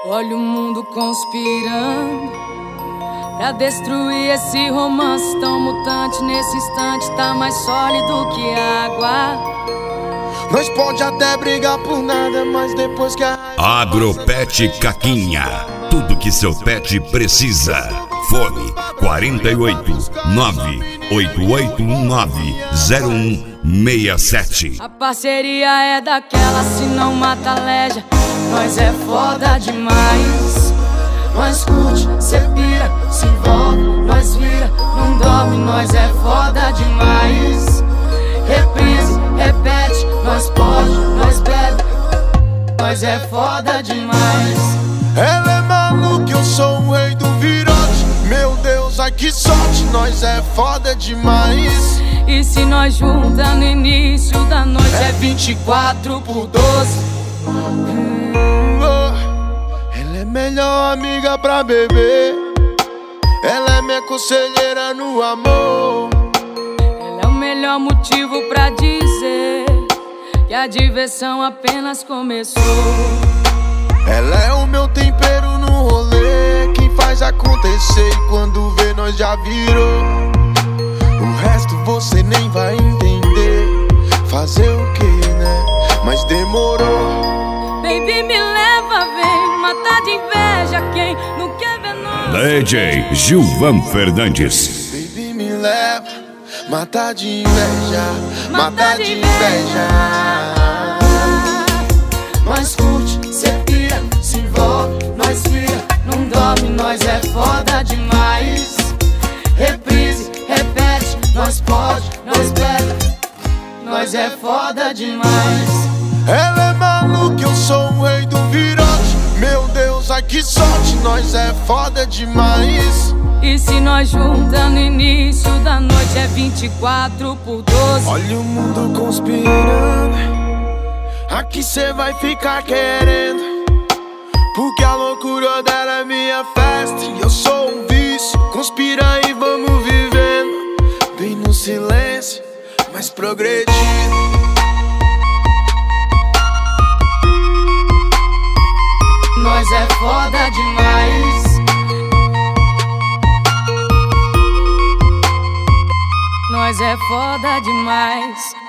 Olha o mundo conspirando pra destruir esse romance tão mutante. Nesse instante tá mais sólido que água. Nós pode até brigar por nada, mas depois que a Agropet Caquinha, tudo que seu pet precisa. Fone 48 98819 0167. A parceria é daquela, se não mata leja. Nós é foda demais. Nós curte, cê pira, se envolve, nós vira, não dorme. Nós é foda demais. Reprise, repete, nós pode, nós bebe. Nós é foda demais. Ela é maluca, eu sou o rei do virote. Meu Deus, ai que sorte, nós é foda demais. E se nós junta no início da noite é 24 por 12. Ela é melhor amiga pra beber. Ela é minha conselheira no amor. Ela é o melhor motivo pra dizer que a diversão apenas começou. Ela é o meu tempero no rolê, quem faz acontecer e quando vê nós já virou. O resto você nem vai entender. Fazer o que, né? Mas demorou. Baby, me leva, vem matar de inveja quem não quer ver nós. DJ Gilvan Fernandes. Baby, me leva, matar de inveja, matar de inveja. Nós curte, cê pira, se envolve, nós vira, não dorme. Nós é foda demais. Reprise, repete, nós pode, nós bebe. Nós é foda demais. Ela é maluca, eu sou o rei do virote. Meu Deus, ai que sorte, nós é foda demais. E se nós junta no início da noite é 24 por 12. Olha o mundo conspirando, aqui cê vai ficar querendo. Porque a loucura dela é minha festa e eu sou um vício. Conspira e vamos vivendo, bem no silêncio, mas progredindo. Nós é foda demais. Nós é foda demais.